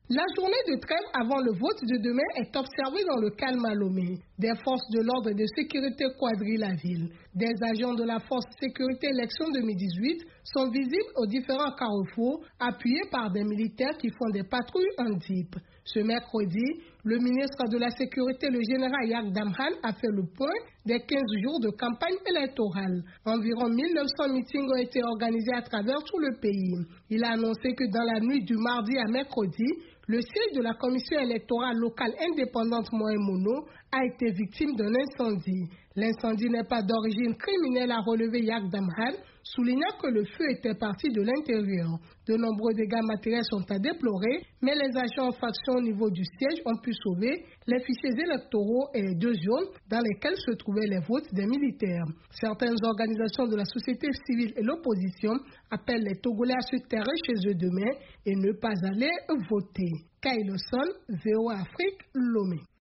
La journée de trêve avant le vote de demain est observée dans le calme à Lomé. Des forces de l'ordre et de sécurité quadrillent la ville. Des agents de la force sécurité élection 2018 sont visibles aux différents carrefours, appuyés par des militaires qui font des patrouilles en jeep. Ce mercredi, le ministre de la Sécurité, le général Yak Damhan, a fait le point des 15 jours de campagne électorale. Environ 1900 meetings ont été organisés à travers tout le pays. Il a annoncé que dans la nuit du mardi à mercredi, le siège de la commission électorale locale indépendante Moïmono a été victime d'un incendie. L'incendie n'est pas d'origine criminelle, a relevé Yak Damhan, soulignant que le feu était parti de l'intérieur. De nombreux dégâts matériels sont à déplorer, mais les agents en faction au niveau du siège ont pu sauver les fichiers électoraux et les 2 zones dans lesquelles se trouvaient les votes des militaires. Certaines organisations de la société civile et l'opposition appellent les Togolais à se terrer chez eux demain et ne pas aller voter. Kyle Son, VOA Afrique, Lomé.